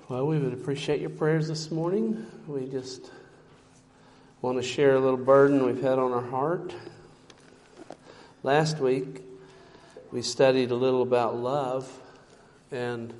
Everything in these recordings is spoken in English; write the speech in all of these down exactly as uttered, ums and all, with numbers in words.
Well, we would appreciate your prayers this morning. We just want to share a little burden we've had on our heart. Last week, we studied a little about love, and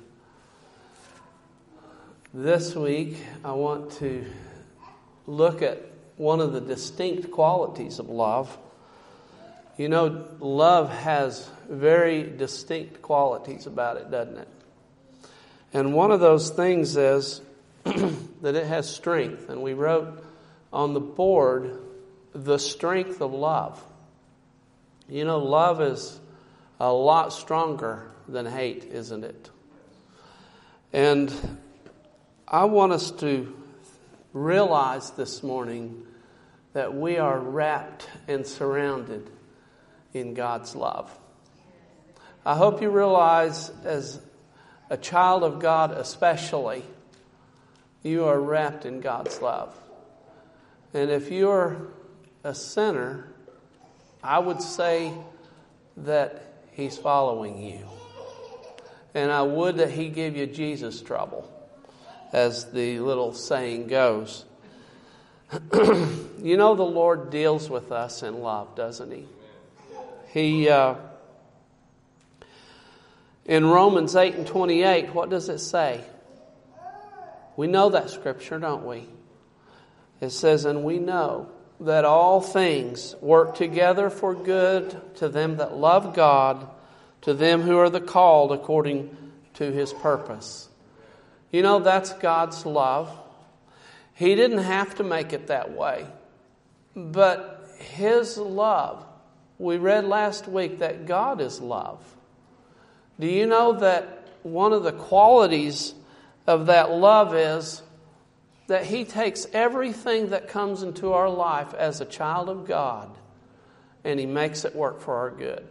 this week, I want to look at one of the distinct qualities of love. You know, love has very distinct qualities about it, doesn't it? And one of those things is that it has strength. And we wrote on the board, the strength of love. You know, love is a lot stronger than hate, isn't it? And I want us to realize this morning that we are wrapped and surrounded in God's love. I hope you realize, as a child of God especially, you are wrapped in God's love. And if you're a sinner, I would say that He's following you. And I would that He give you Jesus trouble, as the little saying goes. You know, the Lord deals with us in love, doesn't He? He, uh, in Romans eight and twenty-eight, what does it say? We know that scripture, don't we? It says, and we know that all things work together for good to them that love God, to them who are the called according to His purpose. You know, that's God's love. He didn't have to make it that way. But His love, we read last week that God is love. Do you know that one of the qualities of that love is that He takes everything that comes into our life as a child of God and He makes it work for our good?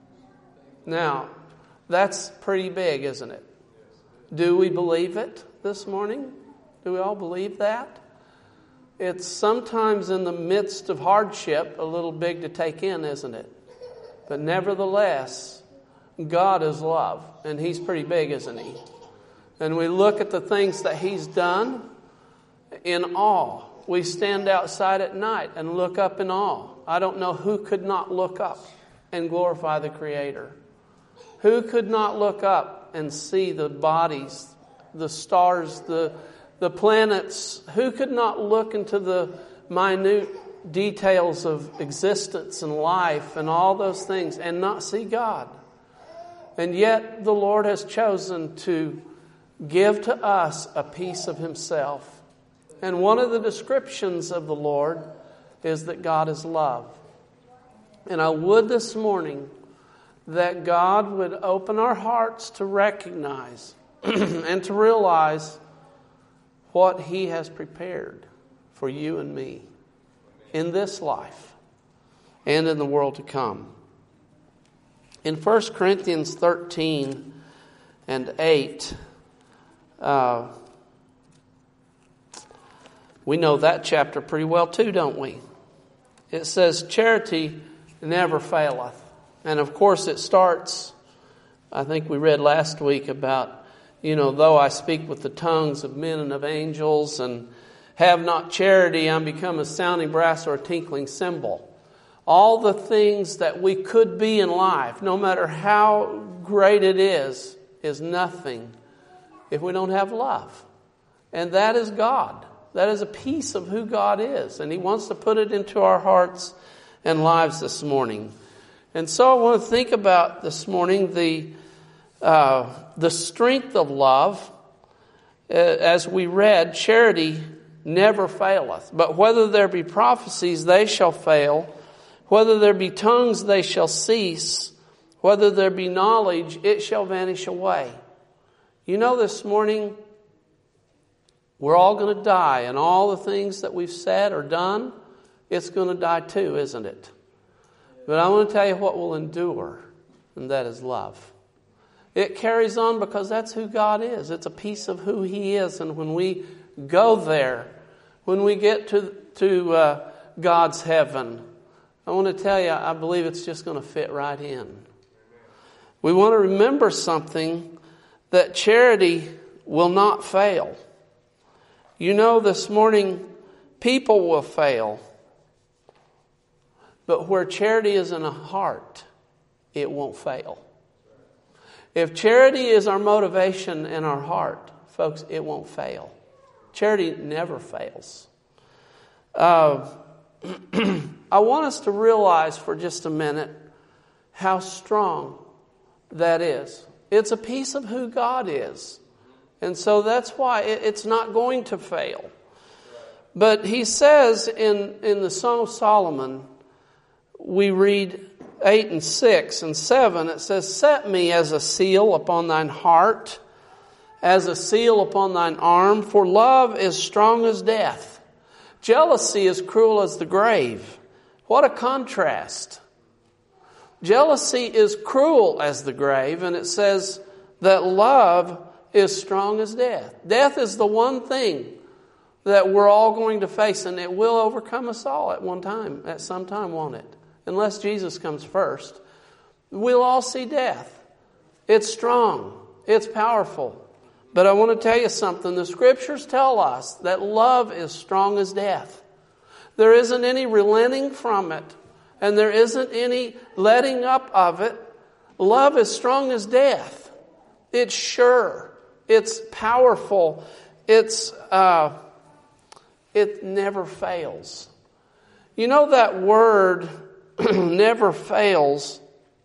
Now, that's pretty big, isn't it? Do we believe it this morning? Do we all believe that? It's sometimes in the midst of hardship a little big to take in, isn't it? But nevertheless, God is love, and He's pretty big, isn't He? And we look at the things that He's done in awe. We stand outside at night and look up in awe. I don't know who could not look up and glorify the Creator. Who could not look up and see the bodies, the stars, the, the planets? Who could not look into the minute details of existence and life and all those things and not see God? And yet the Lord has chosen to give to us a piece of Himself. And one of the descriptions of the Lord is that God is love. And I would this morning that God would open our hearts to recognize and to realize what He has prepared for you and me in this life and in the world to come. In First Corinthians thirteen and eight, uh, we know that chapter pretty well too, don't we? It says, charity never faileth. And of course it starts, I think we read last week about, you know, though I speak with the tongues of men and of angels and have not charity, I'm become a sounding brass or a tinkling cymbal. All the things that we could be in life, no matter how great it is, is nothing if we don't have love. And that is God. That is a piece of who God is. And He wants to put it into our hearts and lives this morning. And so I want to think about this morning the, uh, the strength of love. As we read, charity never faileth. But whether there be prophecies, they shall fail. Whether there be tongues, they shall cease. Whether there be knowledge, it shall vanish away. You know, this morning, we're all going to die. And all the things that we've said or done, it's going to die too, isn't it? But I want to tell you what will endure, and that is love. It carries on because that's who God is. It's a piece of who He is. And when we go there, when we get to, to uh, God's heaven, I want to tell you, I believe it's just going to fit right in. We want to remember something, that charity will not fail. You know, this morning, people will fail. But where charity is in a heart, it won't fail. If charity is our motivation in our heart, folks, it won't fail. Charity never fails. Uh, I want us to realize for just a minute how strong that is. It's a piece of who God is. And so that's why it's not going to fail. But he says in, in the Song of Solomon, we read eight and six and seven, it says, "Set me as a seal upon thine heart, as a seal upon thine arm, for love is strong as death. Jealousy is cruel as the grave." What a contrast. Jealousy is cruel as the grave, and it says that love is strong as death. Death is the one thing that we're all going to face, and it will overcome us all at one time, at some time, won't it? Unless Jesus comes first. We'll all see death. It's strong. It's powerful. But I want to tell you something. The Scriptures tell us that love is strong as death. There isn't any relenting from it. And there isn't any letting up of it. Love is strong as death. It's sure. It's powerful. It's uh, it never fails. You know that word never fails.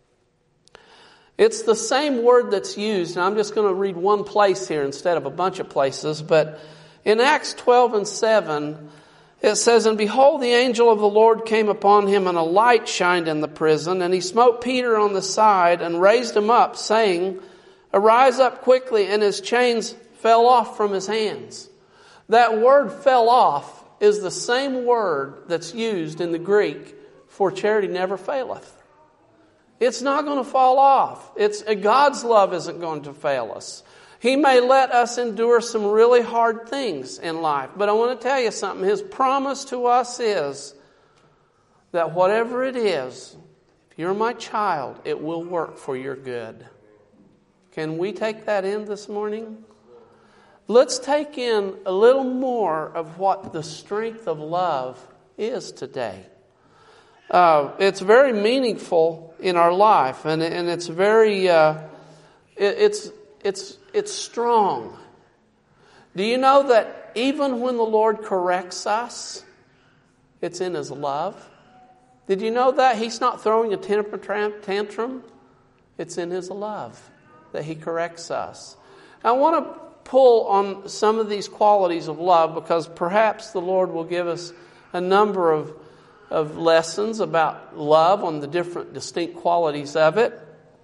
It's the same word that's used, and I'm just going to read one place here instead of a bunch of places, but in Acts twelve and seven, it says, "And behold, the angel of the Lord came upon him, and a light shined in the prison, and he smote Peter on the side and raised him up, saying, Arise up quickly, and his chains fell off from his hands." That word "fell off" is the same word that's used in the Greek for charity never faileth. It's not going to fall off. It's God's love isn't going to fail us. He may let us endure some really hard things in life. But I want to tell you something. His promise to us is that whatever it is, if you're my child, it will work for your good. Can we take that in this morning? Let's take in a little more of what the strength of love is today. Uh, it's very meaningful in our life, and and it's very uh, it, it's it's it's strong. Do you know that even when the Lord corrects us, it's in His love? Did you know that He's not throwing a temper tantrum? It's in His love that He corrects us. I want to pull on some of these qualities of love because perhaps the Lord will give us a number of of lessons about love on the different distinct qualities of it.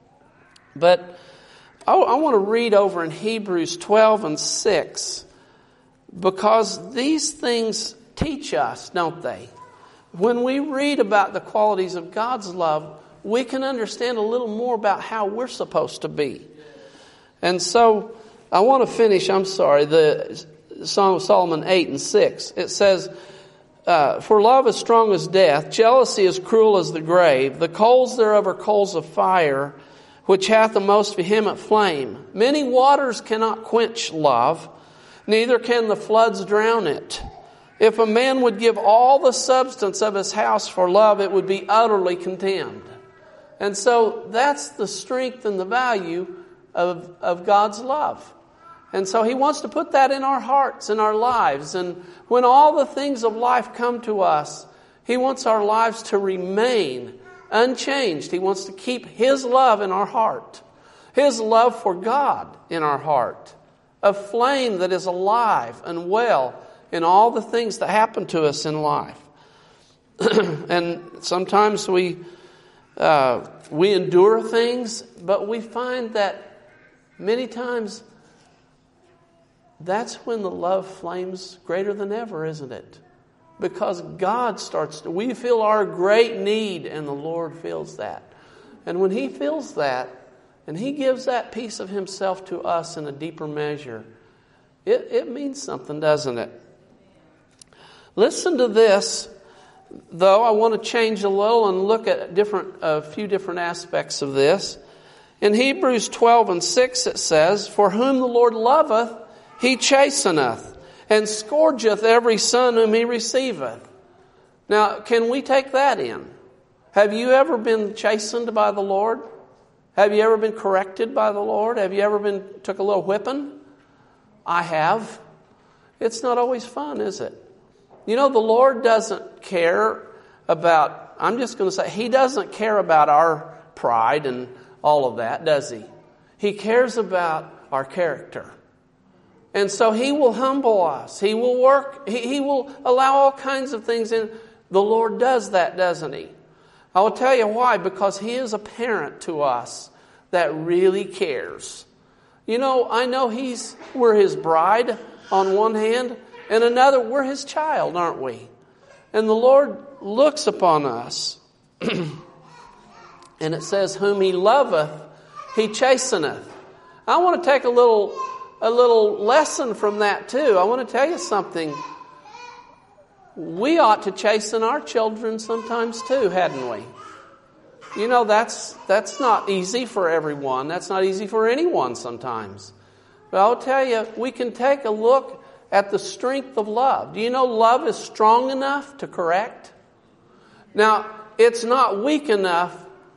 But I, I want to read over in Hebrews twelve and six because these things teach us, don't they? When we read about the qualities of God's love, we can understand a little more about how we're supposed to be. And so I want to finish, I'm sorry, the Song of Solomon eight and six. It says, Uh, "For love is strong as death, jealousy is cruel as the grave. The coals thereof are coals of fire, which hath a most vehement flame. Many waters cannot quench love, neither can the floods drown it. If a man would give all the substance of his house for love, it would be utterly contemned." And so that's the strength and the value of, of God's love. And so He wants to put that in our hearts, in our lives. And when all the things of life come to us, He wants our lives to remain unchanged. He wants to keep His love in our heart. His love for God in our heart. A flame that is alive and well in all the things that happen to us in life. And sometimes we, uh, we endure things, but we find that many times that's when the love flames greater than ever, isn't it? Because God starts to, we feel our great need and the Lord feels that. And when He feels that, and He gives that piece of Himself to us in a deeper measure, it, it means something, doesn't it? Listen to this, though. I want to change a little and look at different, a few different aspects of this. In Hebrews twelve and six it says, "For whom the Lord loveth, he chasteneth, and scourgeth every son whom he receiveth. Now, can we take that in? Have you ever been chastened by the Lord? Have you ever been corrected by the Lord? Have you ever been took a little whipping? I have. It's not always fun, is it? You know, the Lord doesn't care about, I'm just going to say, He doesn't care about our pride and all of that, does He? He cares about our character. And so He will humble us. He will work. He, he will allow all kinds of things in. The Lord does that, doesn't He? I will tell you why. Because He is a parent to us that really cares. You know, I know He's, we're His bride on one hand, and another, we're His child, aren't we? And the Lord looks upon us. And it says, whom He loveth, He chasteneth. I want to take a little, a little lesson from that too. I want to tell you something. We ought to chasten our children sometimes too, hadn't we? You know, that's that's not easy for everyone. That's not easy for anyone sometimes. But I'll tell you, we can take a look at the strength of love. Do you know love is strong enough to correct? Now, it's not weak enough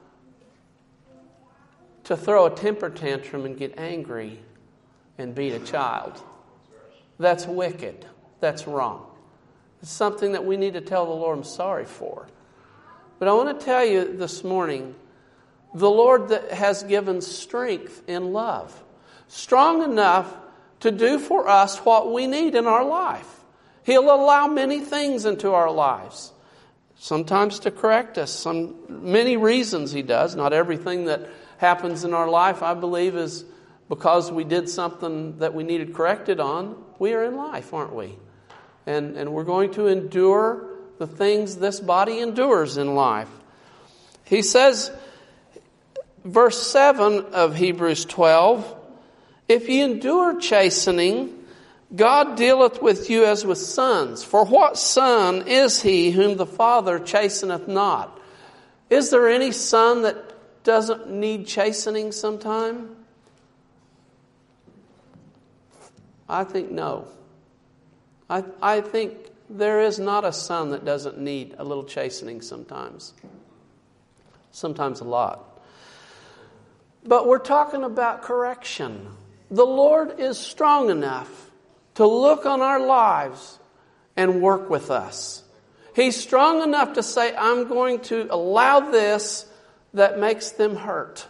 to throw a temper tantrum and get angry and beat a child. That's wicked. That's wrong. It's something that we need to tell the Lord I'm sorry for. But I want to tell you this morning, the Lord that has given strength in love. Strong enough to do for us what we need in our life. He'll allow many things into our lives. Sometimes to correct us. Some many reasons He does. Not everything that happens in our life, I believe, is because we did something that we needed corrected on. We are in life, aren't we? And, and we're going to endure the things this body endures in life. He says, verse seven of Hebrews twelve, if ye endure chastening, God dealeth with you as with sons. For what son is he whom the Father chasteneth not? Is there any son that doesn't need chastening sometime? I think no. I, I think there is not a son that doesn't need a little chastening sometimes. Sometimes a lot. But we're talking about correction. The Lord is strong enough to look on our lives and work with us. He's strong enough to say, I'm going to allow this that makes them hurt.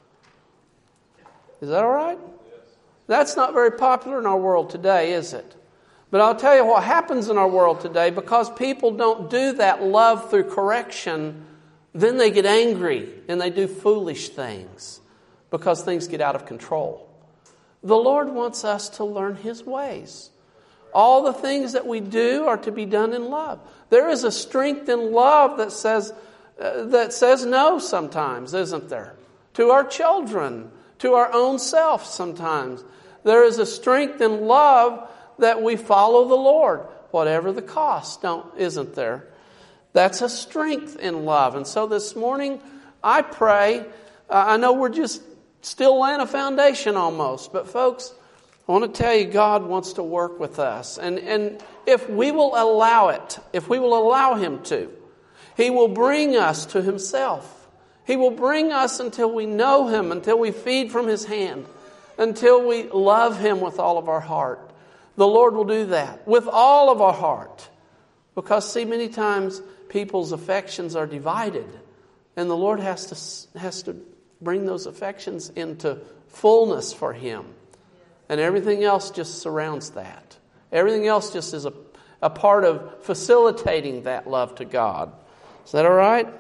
Is that all right? That's not very popular in our world today, is it? But I'll tell you what happens in our world today, because people don't do that love through correction, then they get angry and they do foolish things because things get out of control. The Lord wants us to learn His ways. All the things that we do are to be done in love. There is a strength in love that says uh, that says no sometimes, isn't there? To our children, to our own self sometimes. There is a strength in love that we follow the Lord, whatever the cost, don't, isn't there? That's a strength in love. And so this morning, I pray, uh, I know we're just still laying a foundation almost, but folks, I want to tell you, God wants to work with us. And, and if we will allow it, if we will allow Him to, He will bring us to Himself. He will bring us until we know Him, until we feed from His hand, until we love Him with all of our heart. The Lord will do that with all of our heart. Because, see, many times people's affections are divided. And the Lord has to, has to bring those affections into fullness for Him. And everything else just surrounds that. Everything else just is a, a part of facilitating that love to God. Is that all right?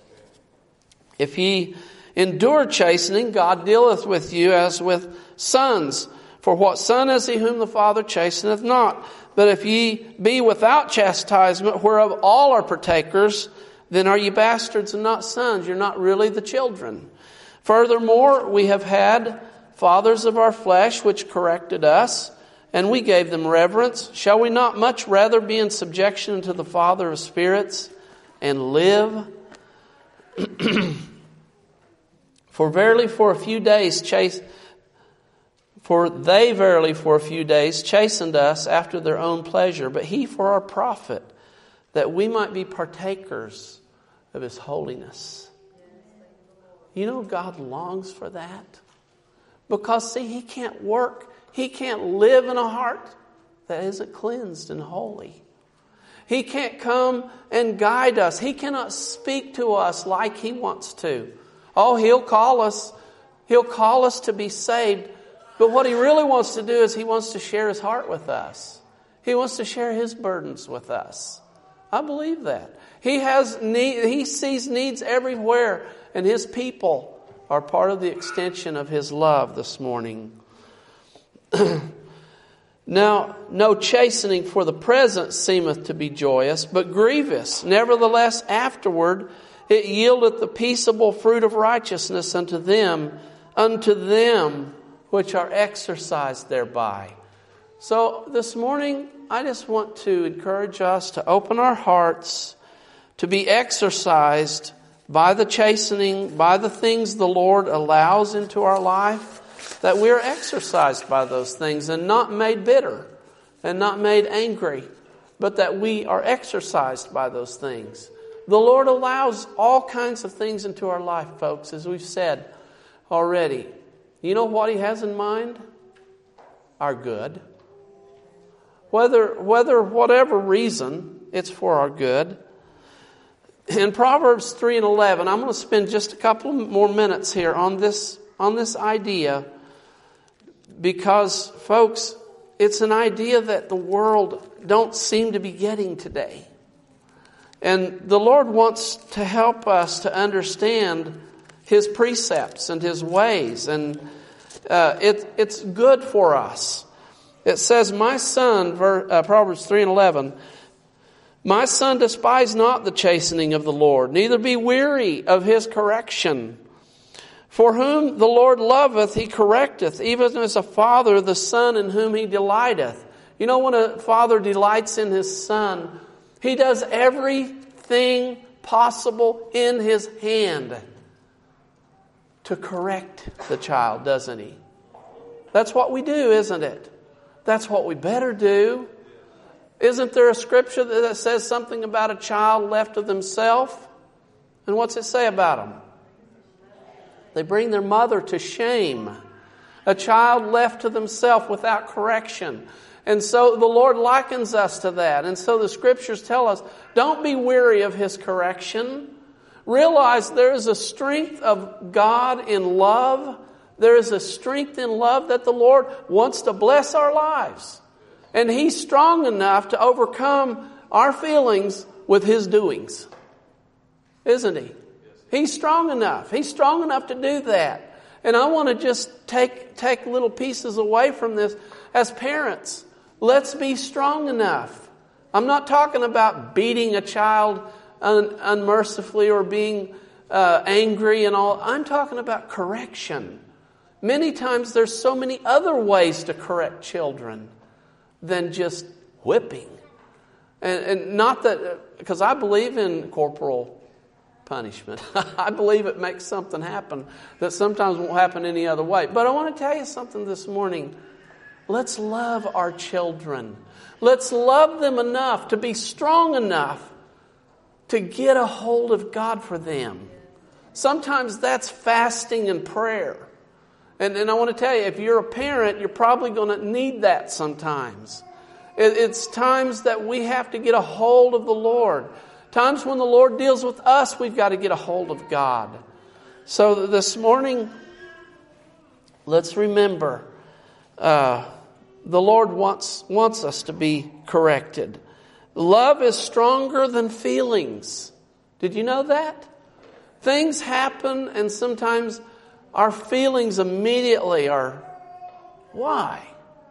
If ye endure chastening, God dealeth with you as with sons. For what son is he whom the Father chasteneth not? But if ye be without chastisement, whereof all are partakers, then are ye bastards and not sons. You're not really the children. Furthermore, we have had fathers of our flesh which corrected us, and we gave them reverence. Shall we not much rather be in subjection to the Father of spirits and live? For verily for a few days chase... For they verily for a few days chastened us after their own pleasure, but he for our profit, that we might be partakers of his holiness. You know, God longs for that. Because, see, he can't work, he can't live in a heart that isn't cleansed and holy. He can't come and guide us. He cannot speak to us like he wants to. Oh, he'll call us. He'll call us to be saved. But what he really wants to do is he wants to share his heart with us. He wants to share his burdens with us. I believe that. He has need, he sees needs everywhere, and his people are part of the extension of his love this morning. Now, no chastening for the present seemeth to be joyous, but grievous. Nevertheless, afterward it yieldeth the peaceable fruit of righteousness unto them, unto them which are exercised thereby. So this morning, I just want to encourage us to open our hearts to be exercised by the chastening, by the things the Lord allows into our life, that we are exercised by those things and not made bitter and not made angry, but that we are exercised by those things. The Lord allows all kinds of things into our life, folks, as we've said already. You know what he has in mind? Our good. Whether, whether whatever reason, it's for our good. In Proverbs three and eleven, I'm going to spend just a couple more minutes here on this, on this idea, because, folks, it's an idea that the world don't seem to be getting today. And the Lord wants to help us to understand his precepts and his ways. And uh, it, it's good for us. It says, my son, uh, Proverbs three and eleven, my son, despise not the chastening of the Lord, neither be weary of his correction. For whom the Lord loveth, he correcteth, even as a father the son in whom he delighteth. You know, when a father delights in his son, he does everything possible in his hand to correct the child, doesn't he? That's what we do, isn't it? That's what we better do. Isn't there a scripture that says something about a child left to themselves? And what's it say about them? They bring their mother to shame. A child left to themselves without correction. And so the Lord likens us to that. And so the scriptures tell us, don't be weary of his correction. Realize there is a strength of God in love. There is a strength in love that the Lord wants to bless our lives. And he's strong enough to overcome our feelings with his doings. Isn't he? He's strong enough. He's strong enough to do that. And I want to just take, take little pieces away from this. As parents, let's be strong enough. I'm not talking about beating a child un, unmercifully or being uh, angry and all. I'm talking about correction. Many times there's so many other ways to correct children than just whipping. And, and not that, because I believe in corporal punishment. I believe it makes something happen that sometimes won't happen any other way. But I want to tell you something this morning. Let's love our children. Let's love them enough to be strong enough to get a hold of God for them. Sometimes that's fasting and prayer. And, and I want to tell you, if you're a parent, you're probably going to need that sometimes. It, it's times that we have to get a hold of the Lord. Times when the Lord deals with us, we've got to get a hold of God. So this morning, let's remember, uh, the Lord wants, wants us to be corrected. Love is stronger than feelings. Did you know that? Things happen and sometimes our feelings immediately are, why?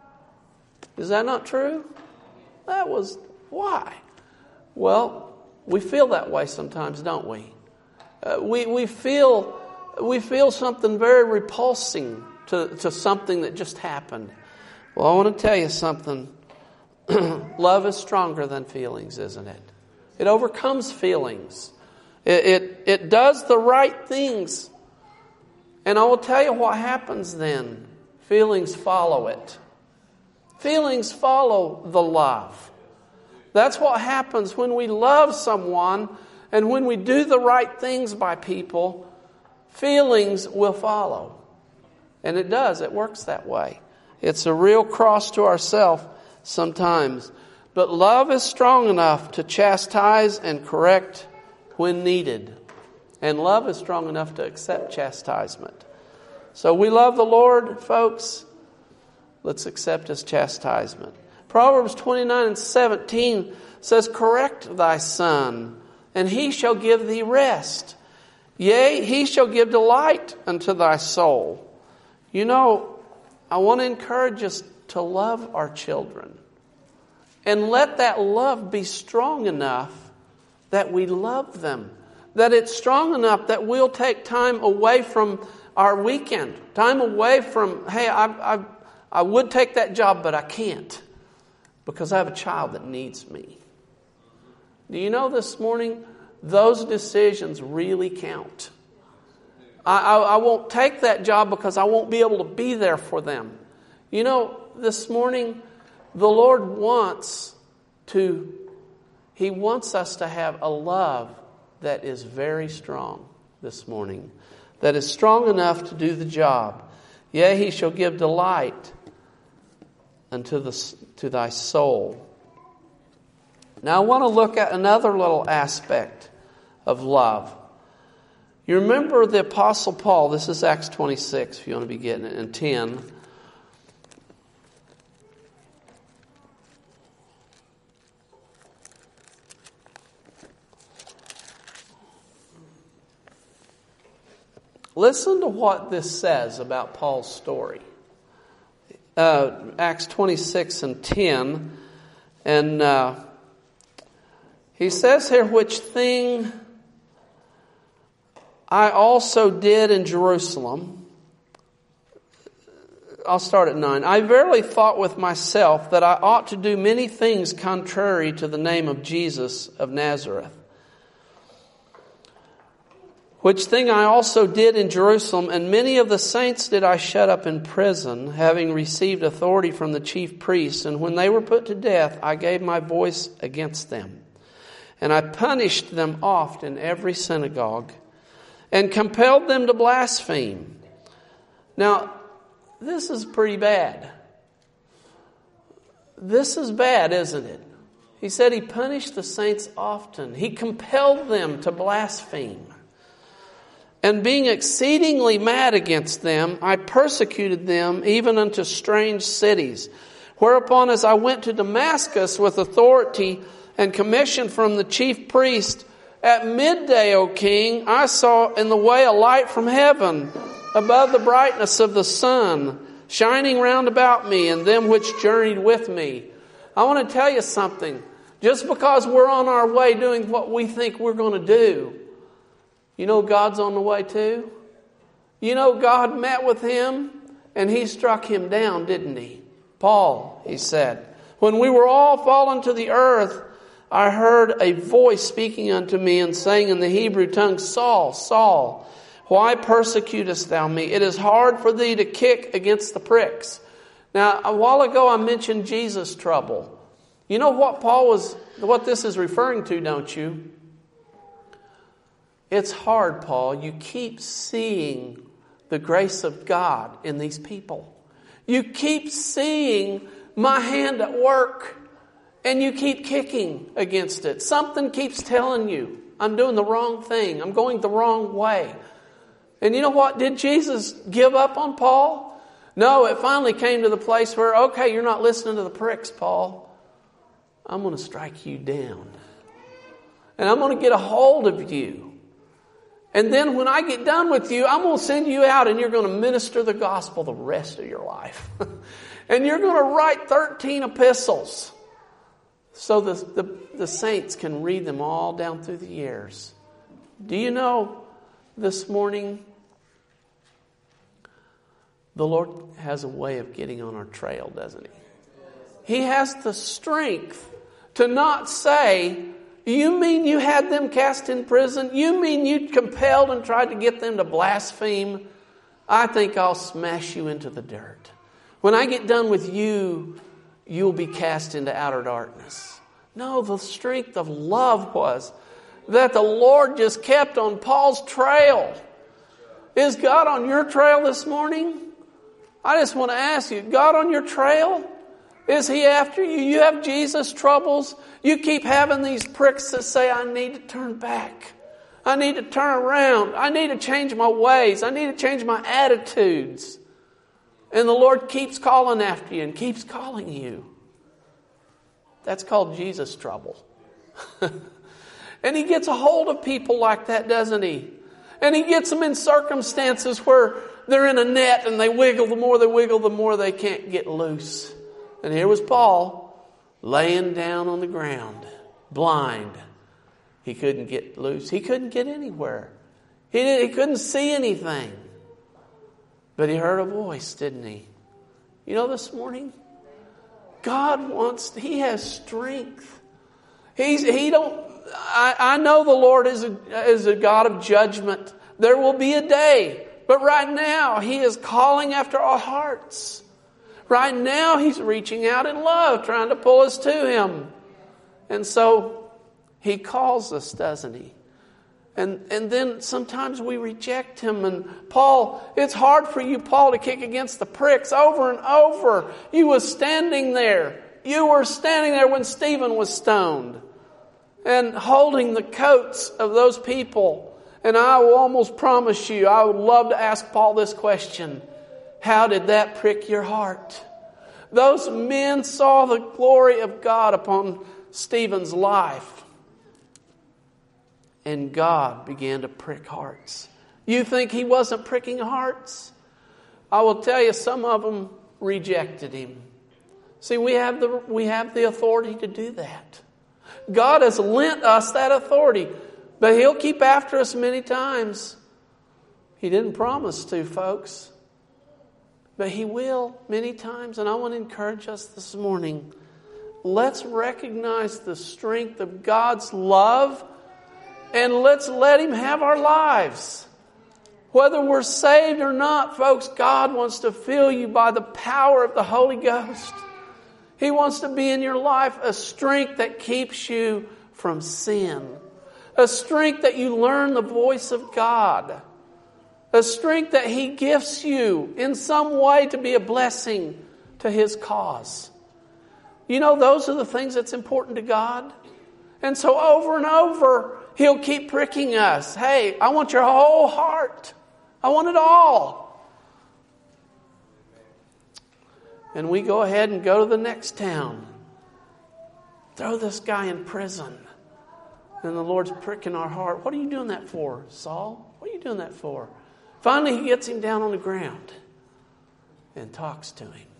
Is that not true? That was, why? Well, we feel that way sometimes, don't we? Uh, we we feel we feel something very repulsing to, to something that just happened. Well, I want to tell you something. Love is stronger than feelings, isn't it? It overcomes feelings. It, it it does the right things. And I will tell you what happens then. feelings follow it. Feelings follow the love. That's what happens when we love someone and when we do the right things by people, feelings will follow. And it does, it works that way. It's a real cross to ourselves sometimes. But love is strong enough to chastise and correct when needed. And love is strong enough to accept chastisement. So we love the Lord, folks. Let's accept His chastisement. Proverbs twenty-nine and seventeen says, correct thy son, and he shall give thee rest. Yea, he shall give delight unto thy soul. You know, I want to encourage us to love our children. And let that love be strong enough that we love them. That it's strong enough that we'll take time away from our weekend. Time away from, hey, I, I, I would take that job, but I can't. Because I have a child that needs me. Do you know this morning, those decisions really count. I, I, I won't take that job because I won't be able to be there for them. You know, this morning, the Lord wants to, He wants us to have a love that is very strong this morning. That is strong enough to do the job. Yea, He shall give delight unto the, to thy soul. Now I want to look at another little aspect of love. You remember the Apostle Paul, this is Acts twenty-six if you want to be getting it, and ten. Listen to what this says about Paul's story. Uh, Acts twenty-six and ten. And uh, he says here, which thing I also did in Jerusalem. I'll start at nine. I verily thought with myself that I ought to do many things contrary to the name of Jesus of Nazareth. Which thing I also did in Jerusalem, and many of the saints did I shut up in prison, having received authority from the chief priests. And when they were put to death, I gave my voice against them. And I punished them oft in every synagogue, and compelled them to blaspheme. Now, this is pretty bad. This is bad, isn't it? He said he punished the saints often. He compelled them to blaspheme. And being exceedingly mad against them, I persecuted them even unto strange cities. Whereupon as I went to Damascus with authority and commission from the chief priest, at midday, O king, I saw in the way a light from heaven, above the brightness of the sun, shining round about me and them which journeyed with me. I want to tell you something. Just because we're on our way doing what we think we're going to do, you know God's on the way too? You know God met with him and He struck him down, didn't He? Paul, he said, when we were all fallen to the earth, I heard a voice speaking unto me and saying in the Hebrew tongue, Saul, Saul, why persecutest thou me? It is hard for thee to kick against the pricks. Now, a while ago I mentioned Jesus' trouble. You know what Paul was, what this is referring to, don't you? It's hard, Paul. You keep seeing the grace of God in these people. You keep seeing my hand at work, and you keep kicking against it. Something keeps telling you, I'm doing the wrong thing. I'm going the wrong way. And you know what? Did Jesus give up on Paul? No, it finally came to the place where, okay, you're not listening to the pricks, Paul. I'm going to strike you down. And I'm going to get a hold of you. And then when I get done with you, I'm going to send you out and you're going to minister the gospel the rest of your life. And you're going to write thirteen epistles so the, the, the saints can read them all down through the years. Do you know this morning, the Lord has a way of getting on our trail, doesn't He? He has the strength to not say, you mean you had them cast in prison? You mean you compelled and tried to get them to blaspheme? I think I'll smash you into the dirt. When I get done with you, you'll be cast into outer darkness. No, the strength of love was that the Lord just kept on Paul's trail. Is God on your trail this morning? I just want to ask you, God on your trail? Is He after you? You have Jesus troubles. You keep having these pricks that say, I need to turn back. I need to turn around. I need to change my ways. I need to change my attitudes. And the Lord keeps calling after you and keeps calling you. That's called Jesus trouble. And He gets a hold of people like that, doesn't He? And He gets them in circumstances where they're in a net and they wiggle. The more they wiggle, the more they can't get loose. And here was Paul laying down on the ground, blind. He couldn't get loose. He couldn't get anywhere. He, didn't, he couldn't see anything. But he heard a voice, didn't he? You know, this morning, God wants, He has strength. He's, he don't, I, I know the Lord is a, is a God of judgment. There will be a day. But right now, He is calling after our hearts. Right now, He's reaching out in love, trying to pull us to Him. And so, He calls us, doesn't He? And, and then sometimes we reject Him. And Paul, it's hard for you, Paul, to kick against the pricks over and over. You were standing there. You were standing there when Stephen was stoned. And holding the coats of those people. And I will almost promise you, I would love to ask Paul this question. How did that prick your heart? Those men saw the glory of God upon Stephen's life. And God began to prick hearts. You think He wasn't pricking hearts? I will tell you, some of them rejected Him. See, we have the, we have the authority to do that. God has lent us that authority. But He'll keep after us many times. He didn't promise to, folks. But He will many times. And I want to encourage us this morning. Let's recognize the strength of God's love. And let's let Him have our lives. Whether we're saved or not, folks, God wants to fill you by the power of the Holy Ghost. He wants to be in your life a strength that keeps you from sin. A strength that you learn the voice of God. A strength that He gifts you in some way to be a blessing to His cause. You know, those are the things that's important to God. And so over and over, He'll keep pricking us. Hey, I want your whole heart. I want it all. And we go ahead and go to the next town. Throw this guy in prison. And the Lord's pricking our heart. What are you doing that for, Saul? What are you doing that for? Finally, He gets him down on the ground and talks to him.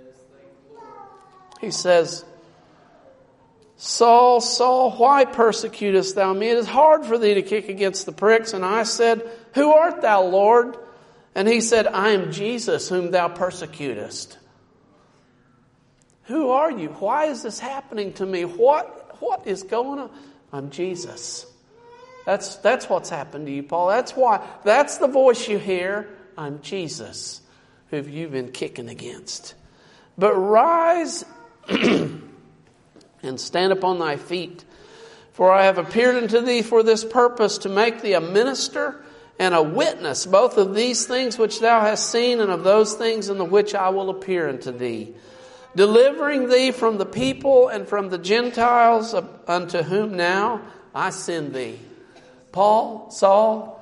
He says, Saul, Saul, why persecutest thou me? It is hard for thee to kick against the pricks. And I said, Who art thou, Lord? And He said, I am Jesus, whom thou persecutest. Who are you? Why is this happening to me? What, what is going on? I'm Jesus. That's, that's what's happened to you, Paul. That's why. That's the voice you hear. I'm Jesus, who you've been kicking against. But rise and stand upon thy feet. For I have appeared unto thee for this purpose, to make thee a minister and a witness, both of these things which thou hast seen, and of those things in the which I will appear unto thee, delivering thee from the people and from the Gentiles, unto whom now I send thee. Paul, Saul,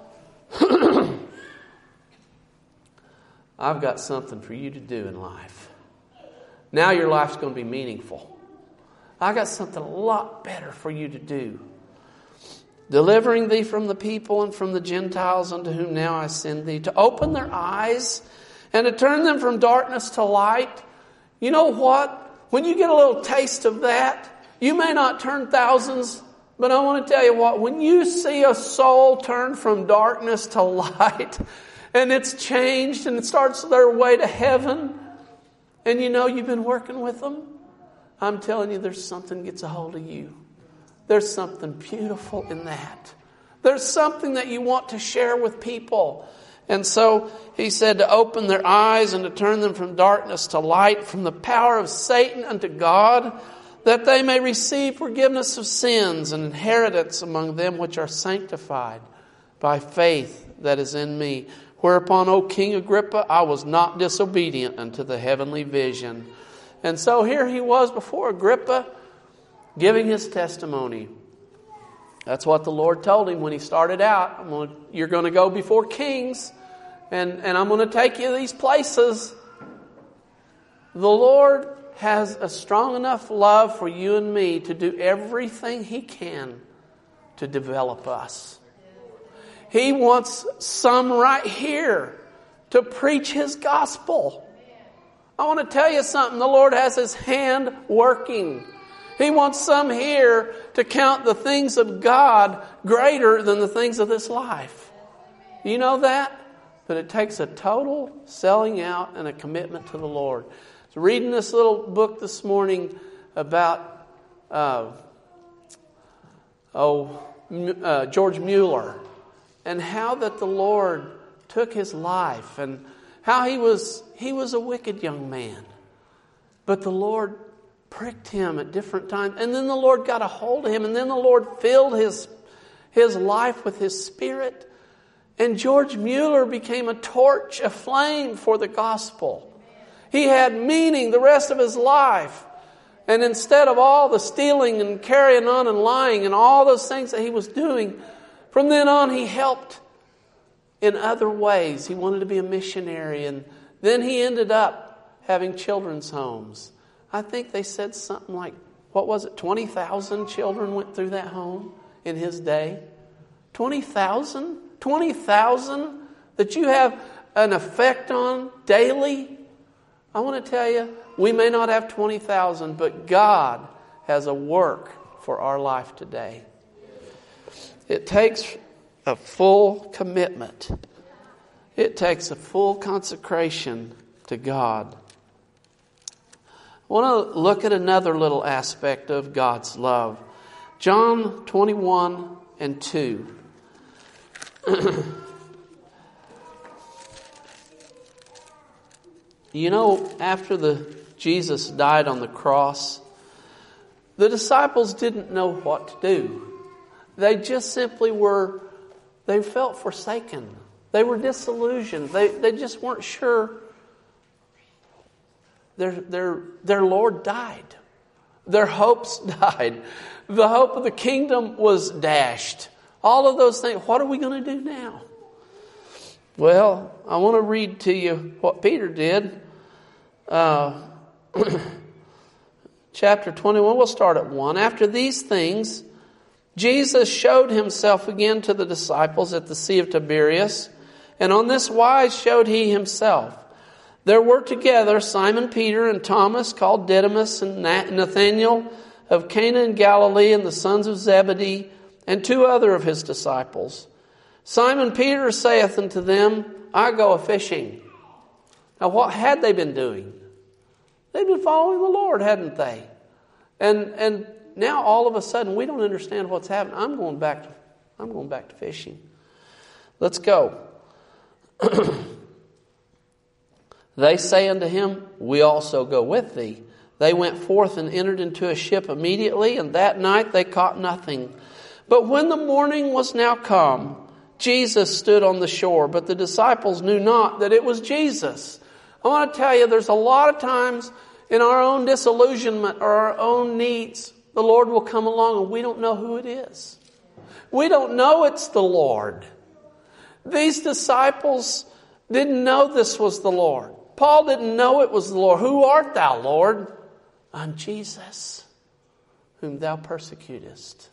I've got something for you to do in life. Now your life's going to be meaningful. I got something a lot better for you to do. Delivering thee from the people and from the Gentiles, unto whom now I send thee, to open their eyes and to turn them from darkness to light. You know what? When you get a little taste of that, you may not turn thousands, but I want to tell you what, when you see a soul turn from darkness to light, and it's changed and it starts their way to heaven, and you know you've been working with them, I'm telling you, there's something gets a hold of you. There's something beautiful in that. There's something that you want to share with people. And so he said to open their eyes and to turn them from darkness to light, from the power of Satan unto God, that they may receive forgiveness of sins and inheritance among them which are sanctified by faith that is in me. Whereupon, O King Agrippa, I was not disobedient unto the heavenly vision. And so here he was before Agrippa, giving his testimony. That's what the Lord told him when he started out. I'm gonna, you're going to go before kings, and, and I'm going to take you to these places. The Lord has a strong enough love for you and me to do everything He can to develop us. He wants some right here to preach His gospel. I want to tell you something. The Lord has His hand working. He wants some here to count the things of God greater than the things of this life. You know that? But it takes a total selling out and a commitment to the Lord. I was reading this little book this morning about uh, oh uh, George Mueller, and how that the Lord took his life, and how he was he was a wicked young man, but the Lord pricked him at different times, and then the Lord got a hold of him, and then the Lord filled his his life with His Spirit, and George Mueller became a torch, a flame for the gospel. He had meaning the rest of his life. And instead of all the stealing and carrying on and lying and all those things that he was doing, from then on he helped in other ways. He wanted to be a missionary. And then he ended up having children's homes. I think they said something like, what was it, twenty thousand children went through that home in his day? twenty thousand? twenty thousand that you have an effect on daily? I want to tell you, we may not have twenty thousand, but God has a work for our life today. It takes a full commitment. It takes a full consecration to God. I want to look at another little aspect of God's love. John twenty-one and two. You know, after the Jesus died on the cross, the disciples didn't know what to do. They just simply were, they felt forsaken. They were disillusioned. They they just weren't sure. Their, their, their Lord died. Their hopes died. The hope of the kingdom was dashed. All of those things. What are we going to do now? Well, I want to read to you what Peter did. Uh, chapter twenty-one, we'll start at one. After these things, Jesus showed Himself again to the disciples at the Sea of Tiberias, and on this wise showed He Himself. There were together Simon Peter and Thomas, called Didymus, and Nathanael of Cana in Galilee, and the sons of Zebedee, and two other of His disciples. Simon Peter saith unto them, I go a-fishing. Now what had they been doing? They'd been following the Lord, hadn't they? And and now all of a sudden we don't understand what's happening. I'm going back to I'm going back to fishing. Let's go. They say unto him, we also go with thee. They went forth and entered into a ship immediately, and that night they caught nothing. But when the morning was now come, Jesus stood on the shore, but the disciples knew not that it was Jesus. I want to tell you, there's a lot of times in our own disillusionment or our own needs, the Lord will come along and we don't know who it is. We don't know it's the Lord. These disciples didn't know this was the Lord. Paul didn't know it was the Lord. Who art thou, Lord? I'm Jesus, whom thou persecutest.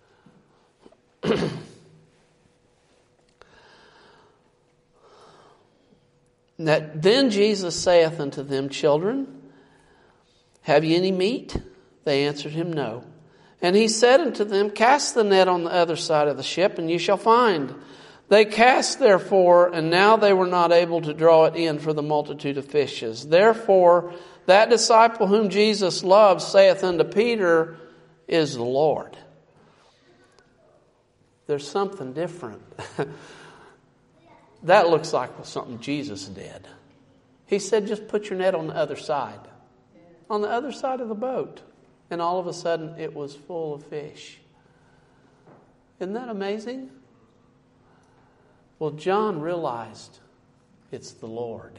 That then Jesus saith unto them, Children, have ye any meat? They answered him, No. And he said unto them, Cast the net on the other side of the ship, and ye shall find. They cast therefore, and now they were not able to draw it in for the multitude of fishes. Therefore, that disciple whom Jesus loved saith unto Peter, Is the Lord. There's something different. that looks like something Jesus did. He said, just put your net on the other side. On the other side of the boat. And all of a sudden, it was full of fish. Isn't that amazing? Well, John realized it's the Lord.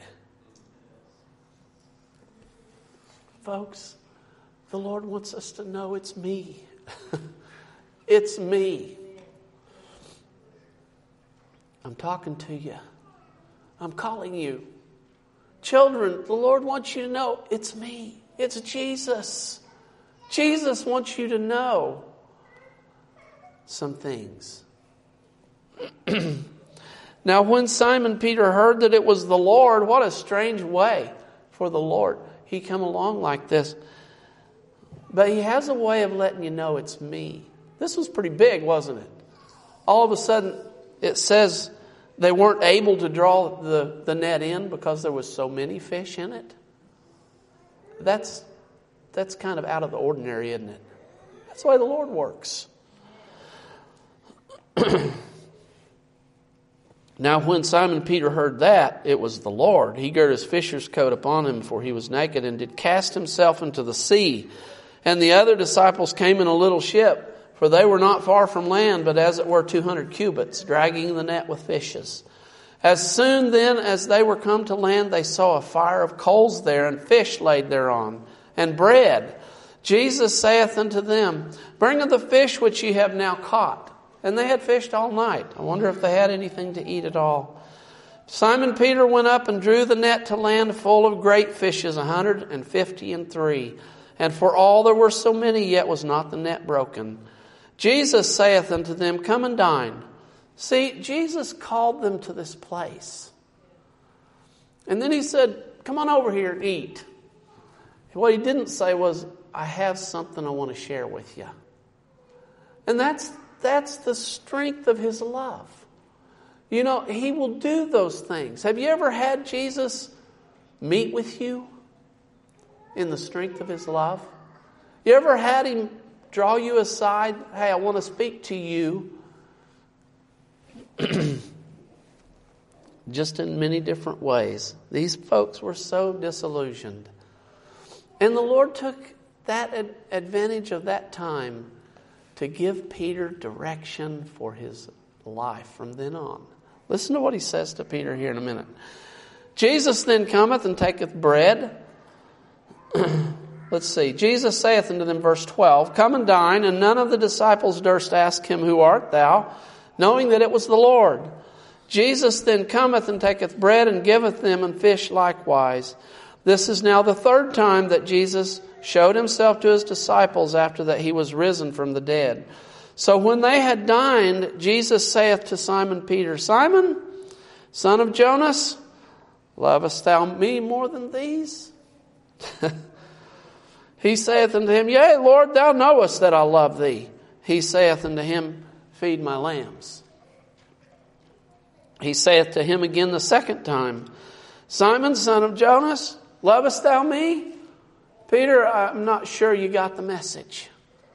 Folks, the Lord wants us to know it's me. It's me. I'm talking to you. I'm calling you. Children, the Lord wants you to know it's me. It's Jesus. Jesus wants you to know some things. Now, when Simon Peter heard that it was the Lord, what a strange way for the Lord. He come along like this. But he has a way of letting you know it's me. This was pretty big, wasn't it? All of a sudden, it says they weren't able to draw the, the net in because there was so many fish in it. That's, that's kind of out of the ordinary, isn't it? That's the way the Lord works. Now when Simon Peter heard that it was the Lord, he girt his fisher's coat upon him, for he was naked, and did cast himself into the sea. And the other disciples came in a little ship, for they were not far from land, but as it were two hundred cubits, dragging the net with fishes. As soon then as they were come to land, they saw a fire of coals there, and fish laid thereon, and bread. Jesus saith unto them, Bring of the fish which ye have now caught. And they had fished all night. I wonder if they had anything to eat at all. Simon Peter went up and drew the net to land full of great fishes, a hundred and fifty and three. And for all there were so many, yet was not the net broken. Jesus saith unto them, Come and dine. See, Jesus called them to this place. And then he said, Come on over here and eat. What he didn't say was, I have something I want to share with you. And that's That's the strength of his love. You know, he will do those things. Have you ever had Jesus meet with you in the strength of his love? You ever had him draw you aside? Hey, I want to speak to you. Just in many different ways. These folks were so disillusioned. And the Lord took that ad- advantage of that time to give Peter direction for his life from then on. Listen to what he says to Peter here in a minute. Jesus then cometh and taketh bread. Let's see. Jesus saith unto them, verse twelve, Come and dine, and none of the disciples durst ask him, Who art thou? Knowing that it was the Lord. Jesus then cometh and taketh bread and giveth them, and fish likewise. This is now the third time that Jesus showed himself to his disciples after that he was risen from the dead. So when they had dined, Jesus saith to Simon Peter, Simon, son of Jonas, lovest thou me more than these? He saith unto him, Yea, Lord, thou knowest that I love thee. He saith unto him, Feed my lambs. He saith to him again the second time, Simon, son of Jonas, lovest thou me? Peter, I'm not sure you got the message.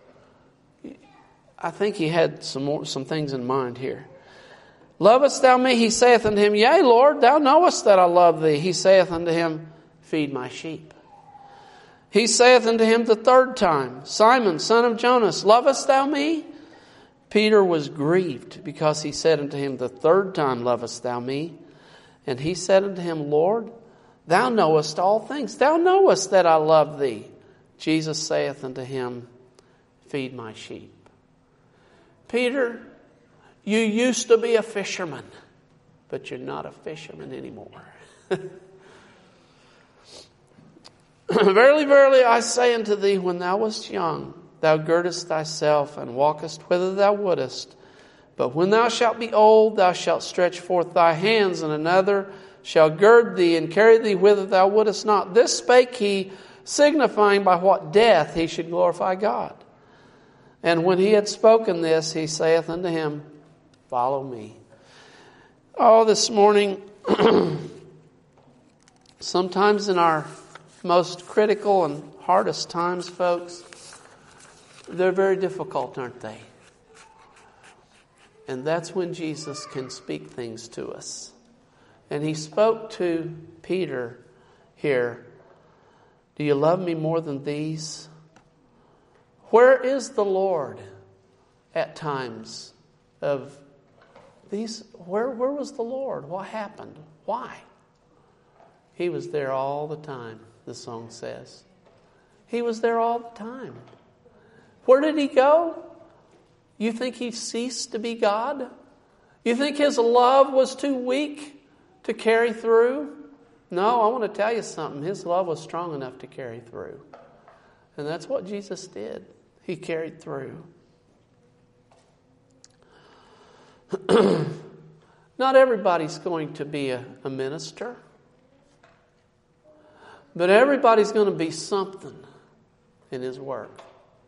I think he had some more, some things in mind here. Lovest thou me? He saith unto him, Yea, Lord, thou knowest that I love thee. He saith unto him, Feed my sheep. He saith unto him the third time, Simon, son of Jonas, lovest thou me? Peter was grieved because he said unto him the third time, Lovest thou me? And he said unto him, Lord, thou knowest all things. Thou knowest that I love thee. Jesus saith unto him, Feed my sheep. Peter, you used to be a fisherman, but you're not a fisherman anymore. Verily, verily, I say unto thee, when thou wast young, thou girdest thyself and walkest whither thou wouldest. But when thou shalt be old, thou shalt stretch forth thy hands, and another shall gird thee and carry thee whither thou wouldest not. This spake he, signifying by what death he should glorify God. And when he had spoken this, he saith unto him, Follow me. Oh, this morning, sometimes in our most critical and hardest times, folks, they're very difficult, aren't they? And that's when Jesus can speak things to us. And he spoke to Peter here. Do you love me more than these? Where is the Lord at times of these? Where, where was the Lord? What happened? Why? He was there all the time, the song says. He was there all the time. Where did he go? You think he ceased to be God? You think his love was too weak to carry through? No, I want to tell you something. His love was strong enough to carry through. And that's what Jesus did. He carried through. Not everybody's going to be a, a minister. But everybody's going to be something in his work.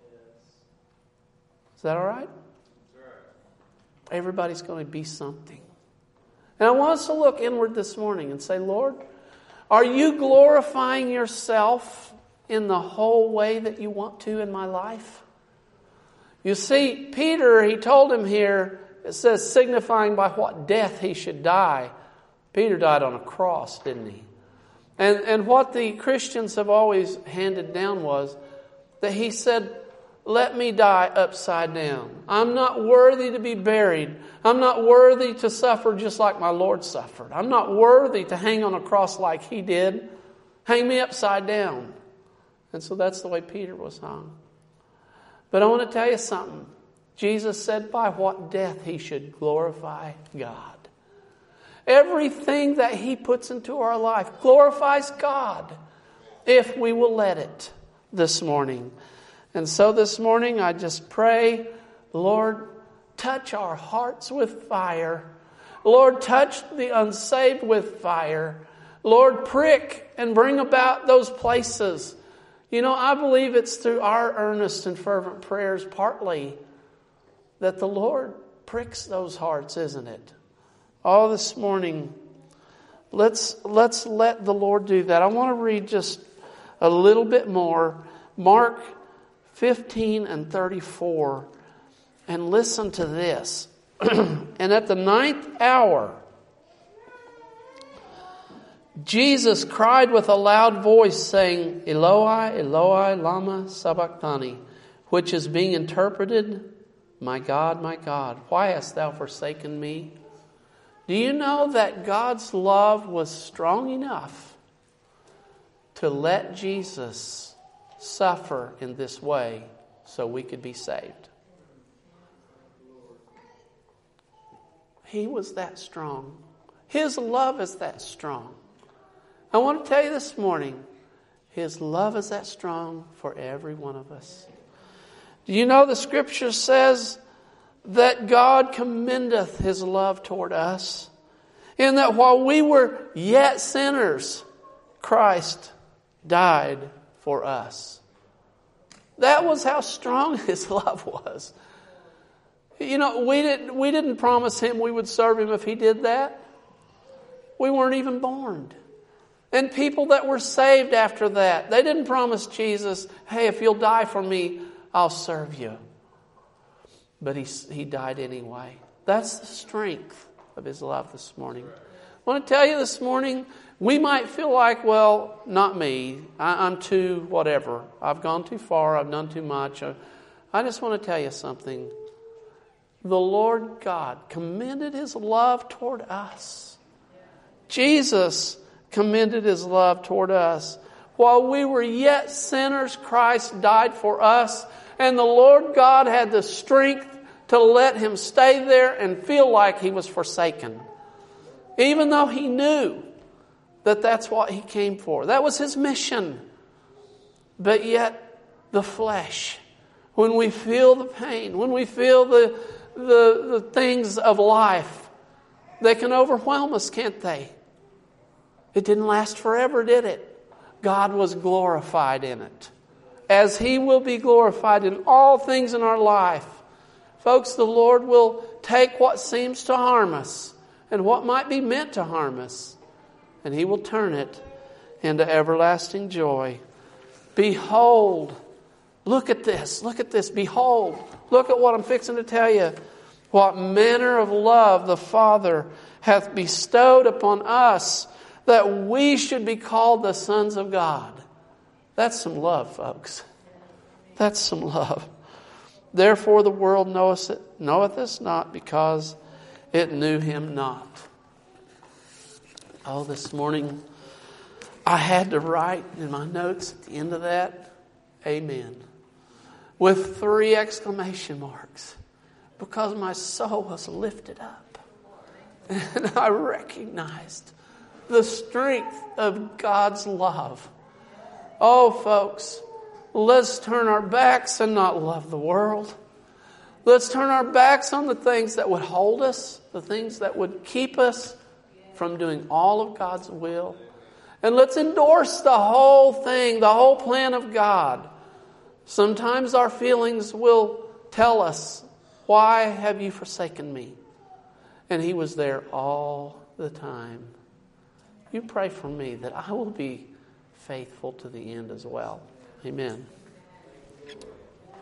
Is that all right? Everybody's going to be something. And I want us to look inward this morning and say, Lord, are you glorifying yourself in the whole way that you want to in my life? You see, Peter, he told him here, it says signifying by what death he should die. Peter died on a cross, didn't he? And, and what the Christians have always handed down was that he said, let me die upside down. I'm not worthy to be buried. I'm not worthy to suffer just like my Lord suffered. I'm not worthy to hang on a cross like he did. Hang me upside down. And so that's the way Peter was hung. But I want to tell you something. Jesus said by what death he should glorify God. Everything that he puts into our life glorifies God if we will let it this morning. And so this morning I just pray, Lord, touch our hearts with fire. Lord, touch the unsaved with fire. Lord, prick and bring about those places. You know, I believe it's through our earnest and fervent prayers partly that the Lord pricks those hearts, isn't it? Oh, this morning, let's let's let the Lord do that. I want to read just a little bit more. Mark fifteen and thirty-four. And listen to this. And at the ninth hour, Jesus cried with a loud voice, saying, Eloi, Eloi, lama sabachthani, which is being interpreted, my God, my God, why hast thou forsaken me? Do you know that God's love was strong enough to let Jesus suffer in this way so we could be saved? He was that strong. His love is that strong. I want to tell you this morning, His love is that strong for every one of us. Do you know the Scripture says that God commendeth His love toward us, in that while we were yet sinners, Christ died for us. That was how strong His love was. You know, we didn't, we didn't promise Him we would serve Him if He did that. We weren't even born. And people that were saved after that, they didn't promise Jesus, hey, if you'll die for me, I'll serve you. But He, he died anyway. That's the strength of His love this morning. I want to tell you this morning, we might feel like, well, not me. I, I'm too whatever. I've gone too far. I've done too much. I, I just want to tell you something. The Lord God commended His love toward us. Jesus commended His love toward us. While we were yet sinners, Christ died for us. And the Lord God had the strength to let Him stay there and feel like He was forsaken. Even though He knew that that's what He came for. That was His mission. But yet, the flesh, when we feel the pain, when we feel the, the, the things of life, they can overwhelm us, can't they? It didn't last forever, did it? God was glorified in it. As He will be glorified in all things in our life. Folks, the Lord will take what seems to harm us and what might be meant to harm us, and He will turn it into everlasting joy. Behold, look at this, look at this, behold, look at what I'm fixing to tell you. what manner of love the Father hath bestowed upon us, that we should be called the sons of God. That's some love, folks. That's some love. Therefore the world knoweth it, knoweth us not, because it knew Him not. Oh, this morning I had to write in my notes at the end of that, Amen, with three exclamation marks, because my soul was lifted up. And I recognized the strength of God's love. Oh, folks, let's turn our backs and not love the world. Let's turn our backs on the things that would hold us, the things that would keep us from doing all of God's will. And let's endorse the whole thing, the whole plan of God. Sometimes our feelings will tell us, why have you forsaken me? And He was there all the time. You pray for me that I will be faithful to the end as well. Amen.